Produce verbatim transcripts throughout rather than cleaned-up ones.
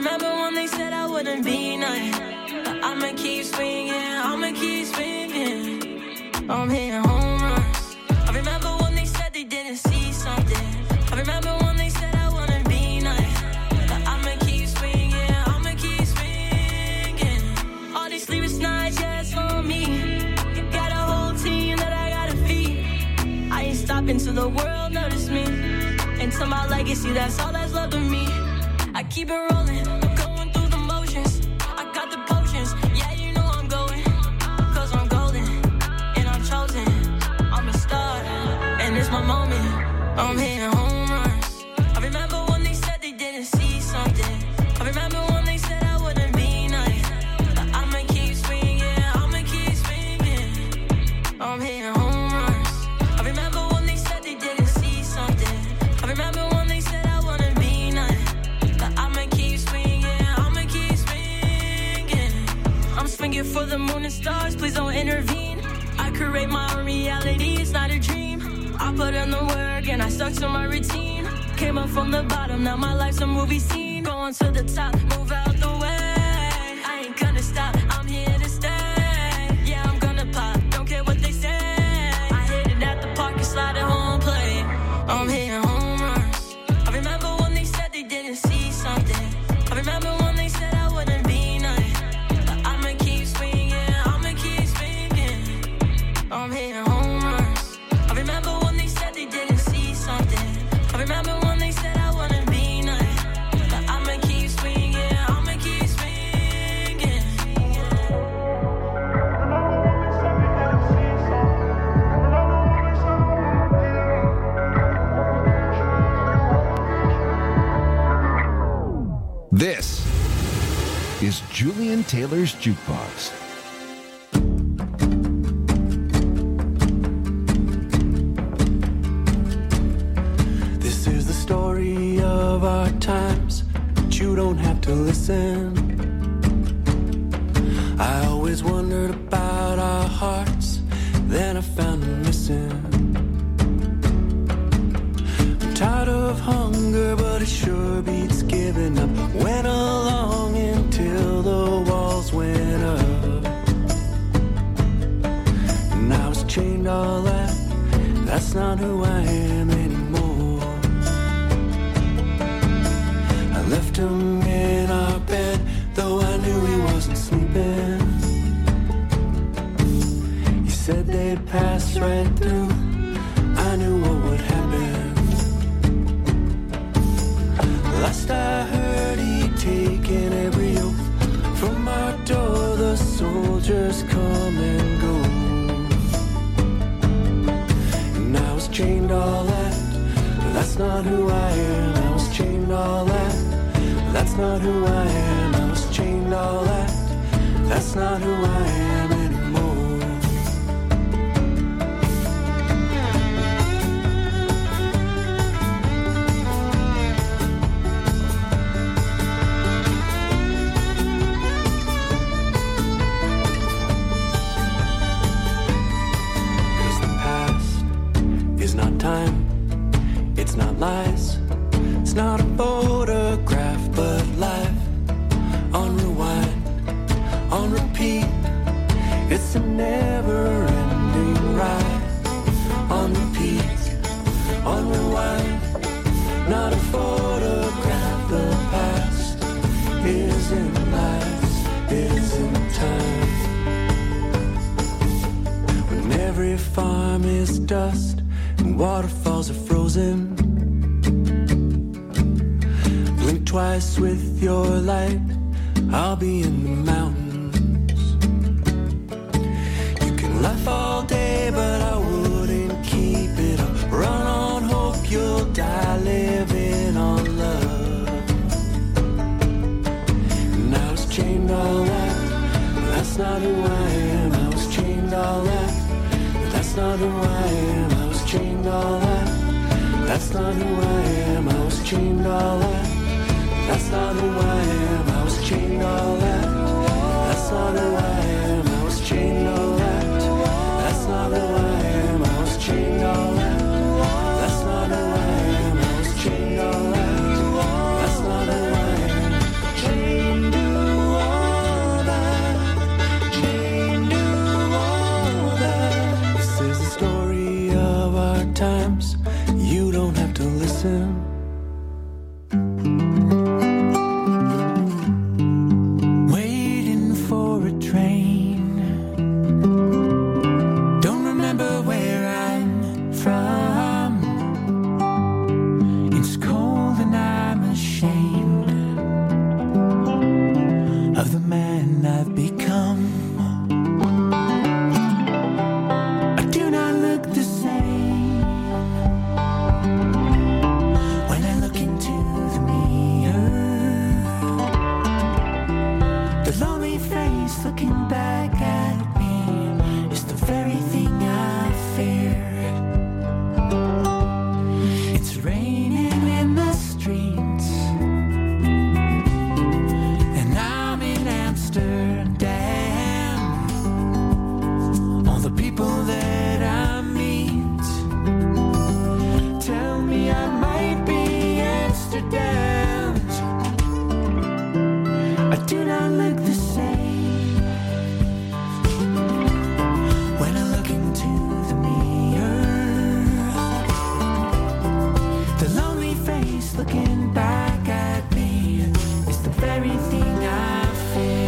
remember when they said I wouldn't be nice, but I'ma keep swinging, I'ma keep swinging. I'm hitting home runs. I remember when they said they didn't see something. I remember when they said I wouldn't be nice, but I'ma keep swinging, I'ma keep swinging. All these sleepless nights, yeah, it's on me. Got a whole team that I gotta feed. I ain't stopping till the world notice me. And to my legacy, that's all that's left of me. I keep it rolling, I'm going through the motions. I got the potions, yeah, you know I'm going. Cause I'm golden, and I'm chosen. I'm a star, and it's my moment. I'm hitting home runs. I remember when they said they didn't see something. I remember when they said I wouldn't be nice, but I'ma keep swinging, I'ma keep swinging. I'm hitting home runs. I remember when they said they didn't see something. I remember when they said I wouldn't be nice, but I'ma keep swinging, I'ma keep swinging. I'm swinging for the moon and stars, please don't intervene. I create my own reality, it's not a dream. I put in the work and I stuck to my routine. Came up from the bottom, now my life's a movie scene. Going to the top, move out the way. I ain't gonna stop, I'm here to stay. Yeah, I'm gonna pop, don't care what they say. I hit it at the park and slide it home play. I'm hitting home runs. I remember when they said they didn't see something. I remember when they said I wouldn't be nice, but I'ma keep swinging, I'ma keep swinging. I'm hitting home runs. I remember when they said they didn't see something. I remember when they said I wouldn't be nice, but I'ma keep swinging, I'ma keep swinging. This is Julian Taylor's Jukebox. This is the story of our times, but you don't have to listen. I always wondered about our hearts, then I found them missing. I'm tired of hunger, but it sure beats giving up. Went along until the walls went up, and I was chained all that. That's not who I am anymore. I left him in our bed, though I knew he wasn't sleeping. He said they'd pass right through, I knew what would happen. Last I heard, he'd taken every oath. From our door, the soldiers come and go. And I was chained all that, that's not who I am. I was chained all that, that's not who I am. I was chained all that, that's not who I am anymore. Time, it's not lies, it's not a photograph, but life on rewind, on repeat. It's a never-ending ride, on repeat, on rewind. Not a photograph, the past is in lies, is in time. When every farm is dust and waterfalls are frozen, blink twice with your light, I'll be in the mountains. You can laugh all day, but I wouldn't keep it up. Run on hope, you'll die living on love. And I was chained all that, that's not who I am. I was chained all that, that's not who I am. I was chained all that, that's not who I am. I was chained all that, that's not who I am. I was chained all that, that's not who I am. I was chained all that, that's not who I am. I was chained all that, that's not who I am. I was chained all that, that's not who I am. for a train. Don't remember where I'm from. It's cold and I'm ashamed of the man I've become. I do not look the same when I look into the mirror. The lonely face looking back at me is the very thing I fear. It's raining in the streets and I'm in Amsterdam. All the people that I meet tell me I might be Amsterdam's. I do not look the same when I look into the mirror. The lonely face looking back at me is the very thing I fear.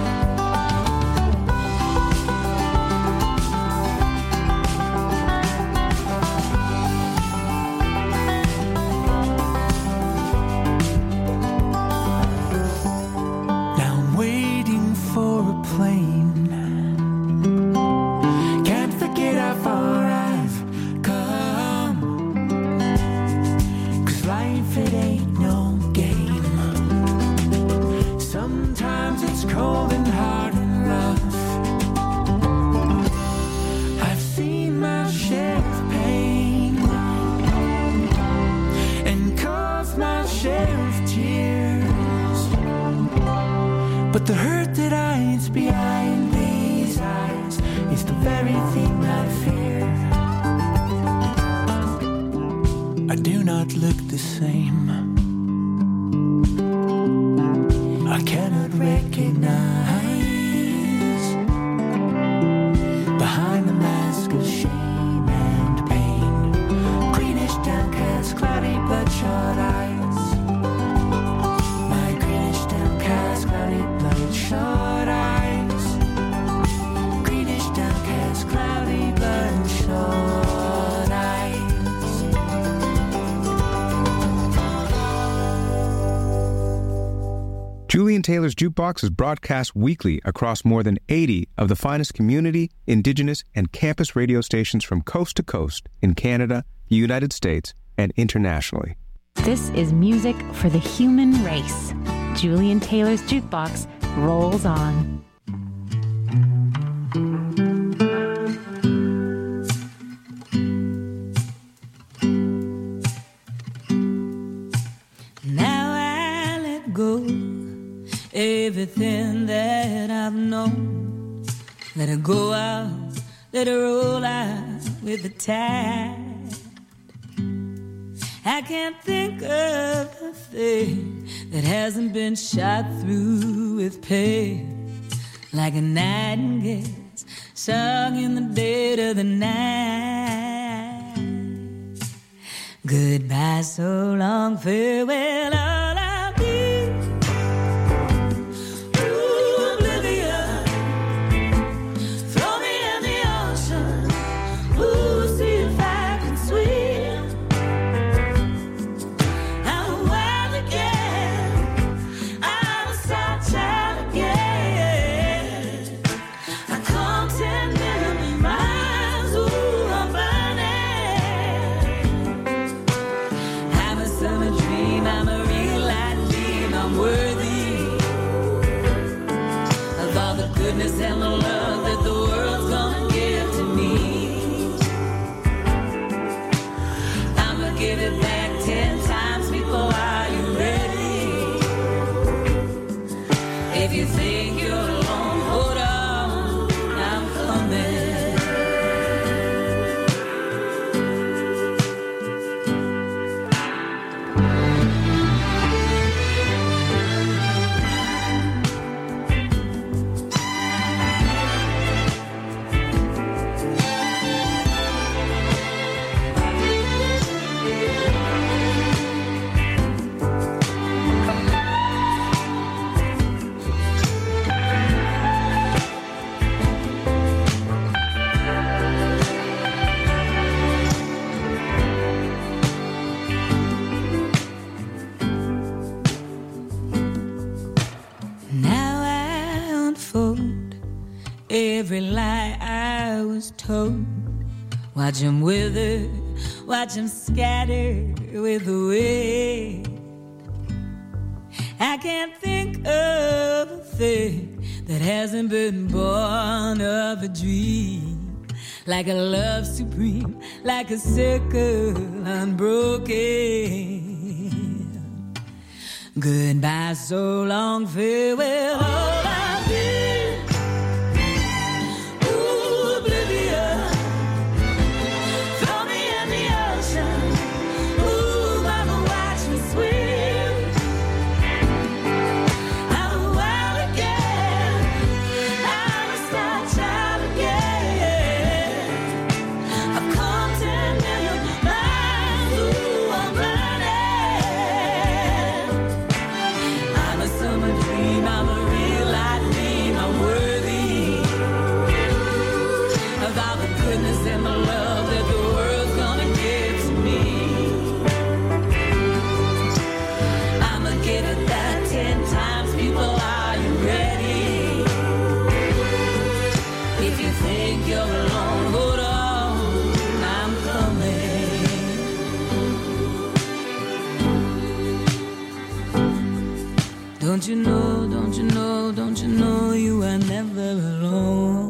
Now I'm waiting for a plane. Can't forget how far I've come. 'Cause life, it ain't no game. Sometimes it's cold and hard and rough. I've seen my share of pain and caused my share of tears. But the hurt that hides behind these eyes is the very thing I fear. I do not look the same. I cannot recognize behind the mask of shame and pain. Greenish, downcast, cloudy, bloodshot eyes. My greenish, downcast, cloudy, bloodshot eyes. Greenish, downcast, cloudy, bloodshot eyes. Julian Taylor's Jukebox is broadcast weekly across more than eighty of the finest community, indigenous, and campus radio stations from coast to coast in Canada, the United States, and internationally. This is music for the human race. Julian Taylor's Jukebox rolls on. Now I let go everything that I've known. Let it go out, let it roll out with the tide. I can't think of a thing that hasn't been shot through with pain. Like a nightingale's sung in the dead of the night. Goodbye, so long, farewell, all I'll be. Ooh, oblivion. Throw me in the ocean. Ooh, see if I can swim. I'm a wild again. I'm a south child again. I come ten million miles. Ooh, I'm burning. I'm a summer dream. I'm a real light dream. I'm worthy of all the goodness and the love that the world's gonna give to me. I'ma give it back ten times before. Are you ready? If you think you're alone, hold on, I'm coming. every lie I was told. Watch him wither, watch him scatter with the wind. I can't think of a thing that hasn't been born of a dream. Like a love supreme, like a circle unbroken. Goodbye, so long, farewell, all I've been. Ooh, oblivion. Throw me in the ocean. Ooh, mama, watch me swim. I'm a wild again. I'm a star child again. I've come ten million miles. Ooh, I'm running. I'm a summer dream. I'm a real life dream. I'm worthy of all the goodness and the love that the world's gonna give to me. I'ma give it that ten times. People, are you ready? If you think you're alone, hold on, I'm coming. Don't you know, don't you know, don't you know you are never alone?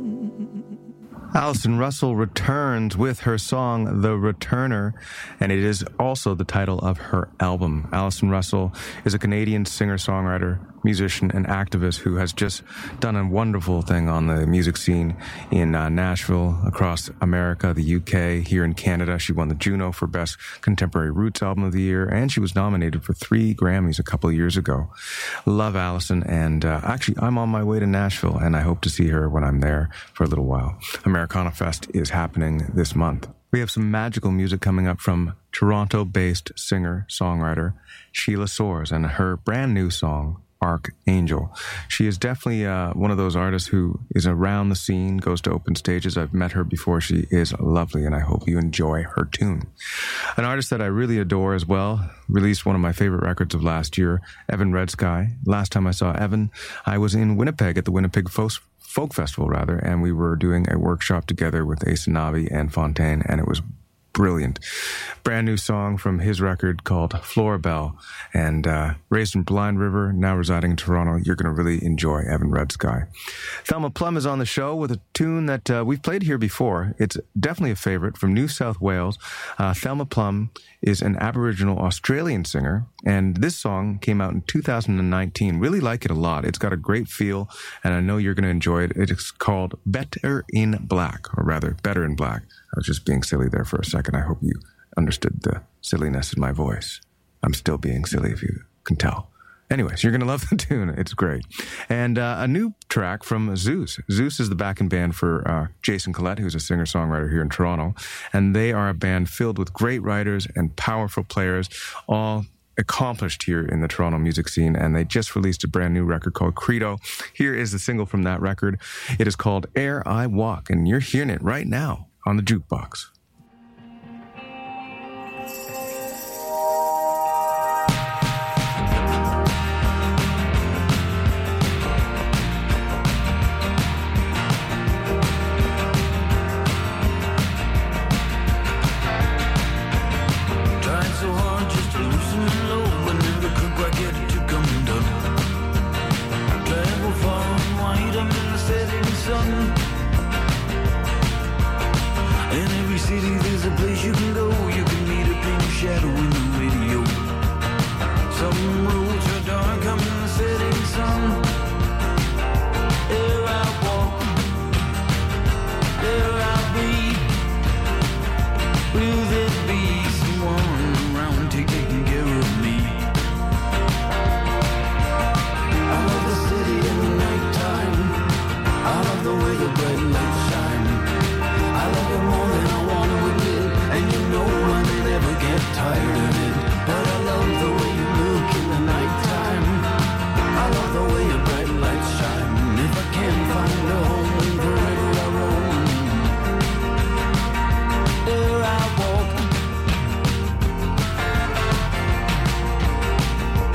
Allison Russell returns with her song, The Returner, and it is also the title of her album. Allison Russell is a Canadian singer-songwriter, musician, and activist who has just done a wonderful thing on the music scene in uh, Nashville, across America, the U K, here in Canada. She won the Juno for Best Contemporary Roots Album of the Year, and she was nominated for three Grammys a couple of years ago. Love Allison, and uh, actually, I'm on my way to Nashville, and I hope to see her when I'm there for a little while. Americana Fest is happening this month. We have some magical music coming up from Toronto-based singer-songwriter Sheila Soares and her brand new song, Archangel. She is definitely uh, one of those artists who is around the scene, goes to open stages. I've met her before. She is lovely, and I hope you enjoy her tune. An artist that I really adore as well, released one of my favorite records of last year, Evan Red Sky. Last time I saw Evan, I was in Winnipeg at the Winnipeg Folk Folk Festival, rather, and we were doing a workshop together with Asanabi and Fontaine, and it was brilliant. Brand new song from his record called Florabelle, and uh, raised in Blind River, now residing in Toronto. You're going to really enjoy Evan Red Sky. Thelma Plum is on the show with a tune that uh, we've played here before. It's definitely a favorite from New South Wales. Uh, Thelma Plum is an Aboriginal Australian singer, and this song came out in two thousand nineteen. Really like it a lot. It's got a great feel, and I know you're going to enjoy it. It's called Better in Black, or rather, Better in Black. I was just being silly there for a second. I hope you understood the silliness in my voice. I'm still being silly, if you can tell. Anyways, you're going to love the tune. It's great. And uh, a new track from Zeus. Zeus is the backing band for uh, Jason Collette, who's a singer-songwriter here in Toronto. And they are a band filled with great writers and powerful players, all accomplished here in the Toronto music scene. And they just released a brand new record called Credo. Here is the single from that record. It is called Ere I Walk, and you're hearing it right now on the Jukebox.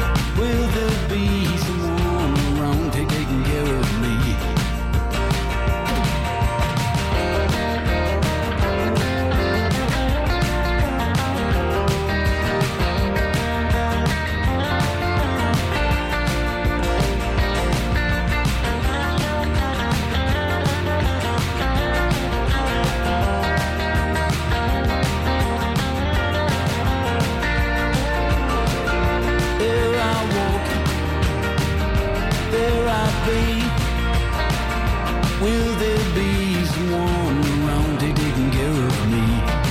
Will there be someone around taking care of me? Will there be someone around to taking care of me?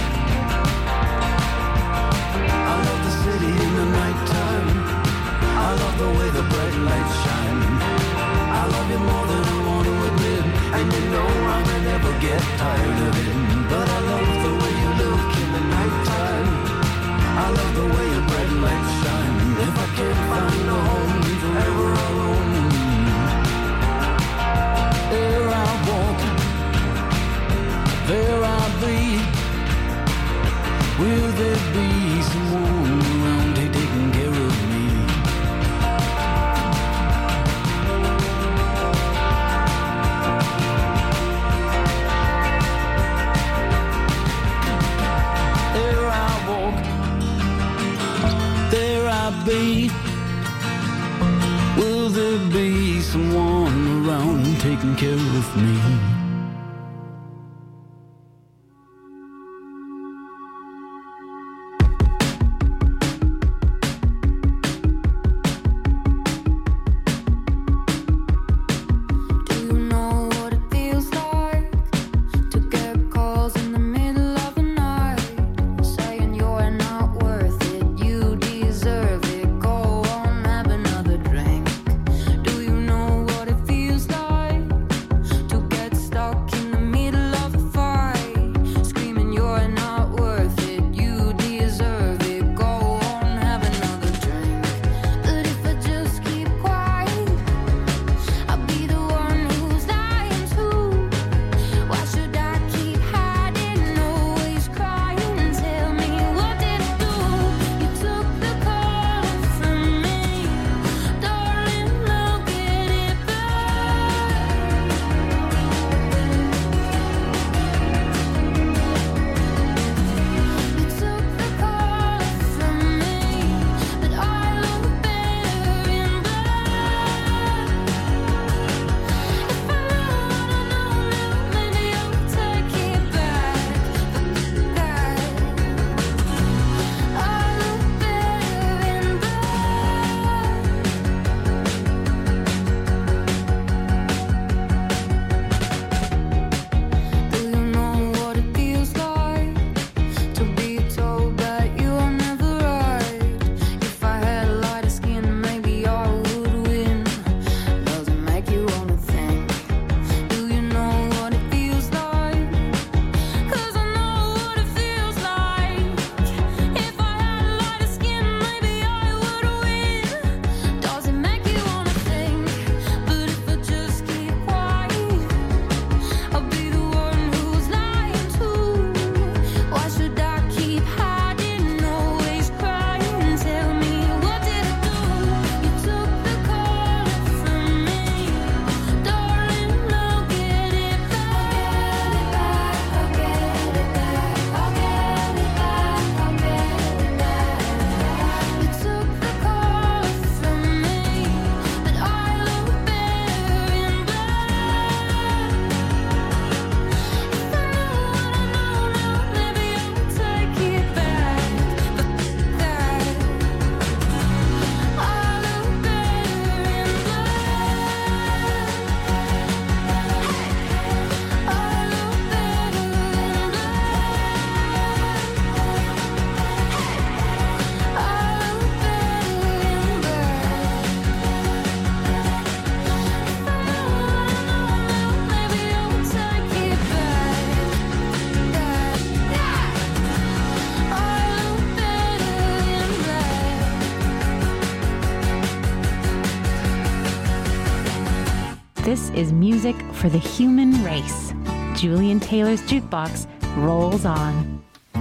I love the city in the nighttime. I love the way the bright lights shine. I love you more than I want to admit, and you know I may never get tired of it. But I love the way you look in the nighttime. I love the way your bright lights shine. If I can't find a home, you're ever alone. There I walk, there I breathe. Will there be someone around here taking care of me? There I walk, there I breathe. Will there be someone around taking care of me? This is music for the human race. Julian Taylor's Jukebox rolls on.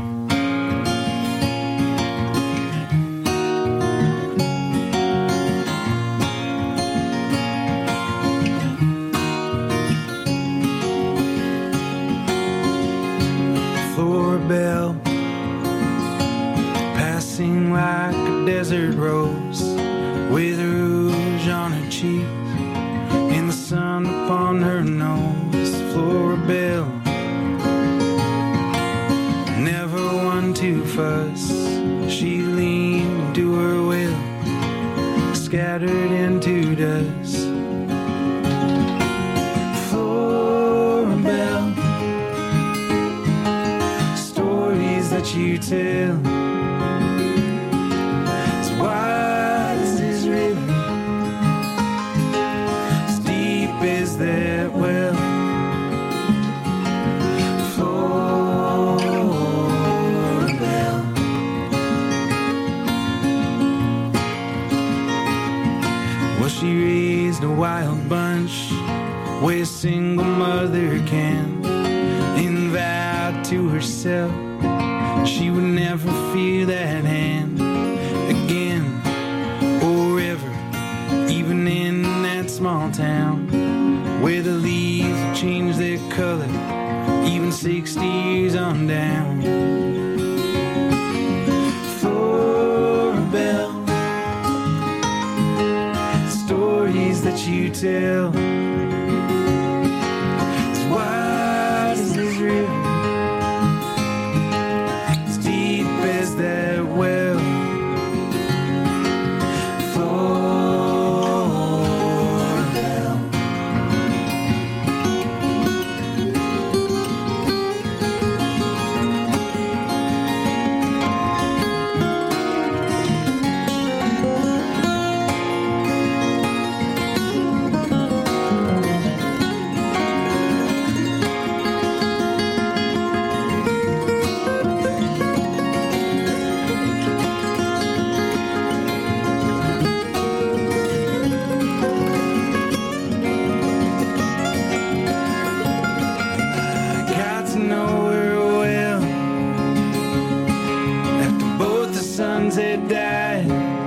Bell passing like a desert rose with rouge on her cheek and the sun upon her nose. Floribel, never one to fuss, she leaned into her will, scattered into dust. Floribel, tell. As wide as this river, as deep as that well. Florbell. Well, she raised a wild bunch, way a single mother can, and vowed to herself she would never feel that hand again or ever, even in that small town where the leaves change their color even sixty years on down. Florbell, stories that you tell. As wide as this river, as deep as that well. Florbell. Had died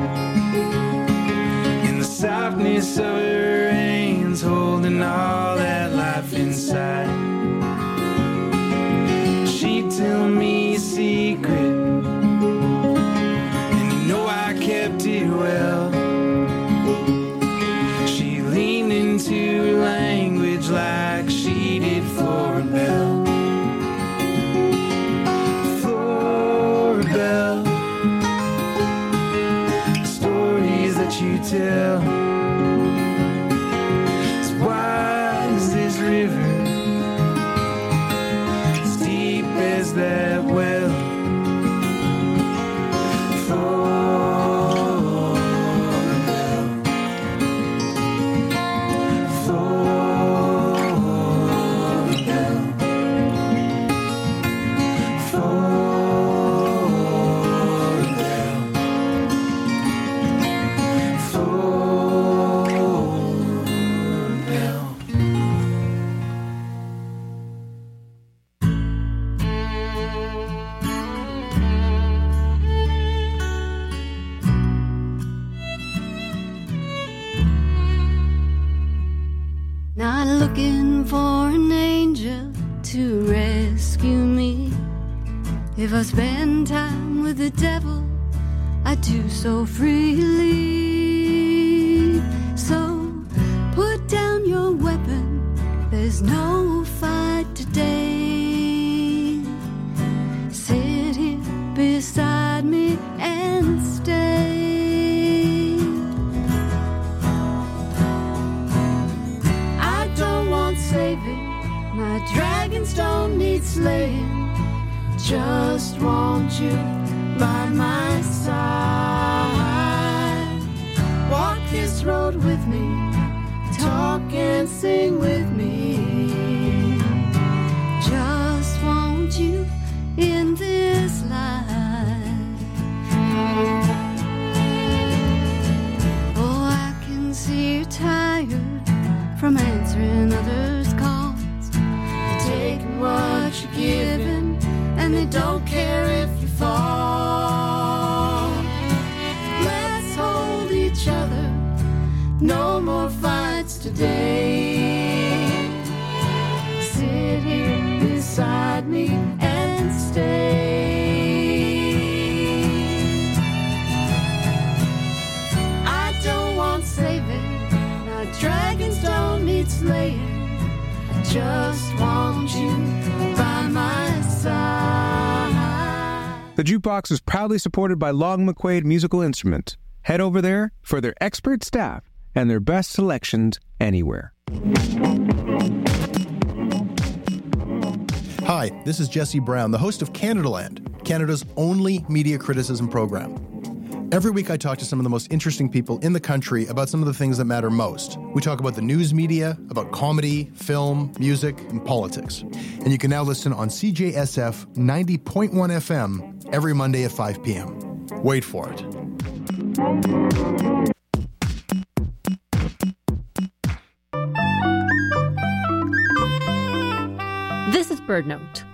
in the softness of her hands, holding all that life inside. She'd tell me a secret, and you know I kept it well. She leaned into language like she did Florbell. Florbell, you tell. As wide as this river, as deep as that well. Florbell, Florbell, Not looking for an angel to rescue me. If I spend time with the devil, I do so freely. So put down your weapon, there's no fight today. Sit here beside me and stay. Saving, my dragons don't need slaying. Just want you by my side. Walk this road with me, talk and sing with me. Just want you in this life. Oh, I can see you're tired from answering others' calls. They're taking what you're giving, and they don't care if you fall. Let's hold each other, no more fights today. Sit here beside me and stay. I don't want saving, my dragons don't need slaying. I just want you by my side. The Jukebox is proudly supported by Long McQuaid Musical Instruments. Head over there for their expert staff and their best selections anywhere. Hi, this is Jesse Brown, the host of Canadaland. Canada's only media criticism program. Every week I talk to some of the most interesting people in the country about some of the things that matter most. We talk about the news media, about comedy, film, music, and politics. And you can now listen on C J S F ninety point one F M every Monday at five p.m. Wait for it. This is Bird Note.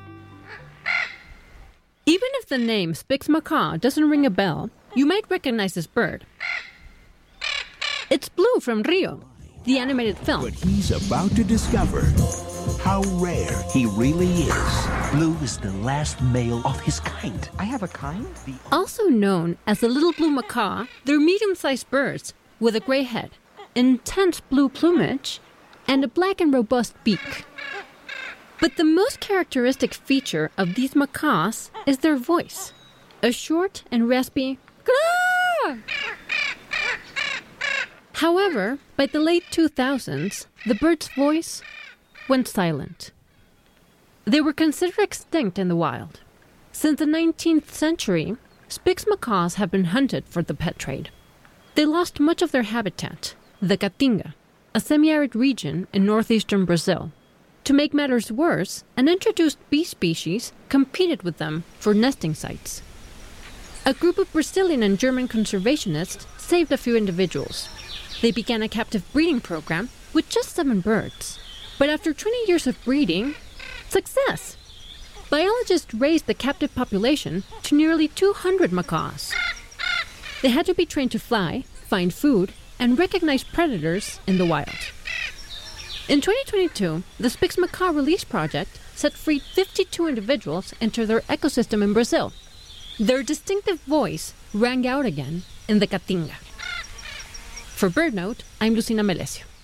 Even if the name Spix Macaw doesn't ring a bell, you might recognize this bird. It's Blue from Rio, the animated film. But he's about to discover how rare he really is. Blue is the last male of his kind. I have a kind? The Also known as the little blue macaw, they're medium-sized birds with a gray head, intense blue plumage, and a black and robust beak. But the most characteristic feature of these macaws is their voice, a short and raspy "Grrr!" However, by the late two thousands, the bird's voice went silent. They were considered extinct in the wild. Since the nineteenth century, Spix macaws have been hunted for the pet trade. They lost much of their habitat, the Caatinga, a semi-arid region in northeastern Brazil. To make matters worse, an introduced bee species competed with them for nesting sites. A group of Brazilian and German conservationists saved a few individuals. They began a captive breeding program with just seven birds. But after twenty years of breeding, success! Biologists raised the captive population to nearly two hundred macaws. They had to be trained to fly, find food, and recognize predators in the wild. In twenty twenty-two, the Spix Macaw Release Project set free fifty-two individuals into their ecosystem in Brazil. Their distinctive voice rang out again in the Caatinga. For Bird Note, I'm Lucina Melesio.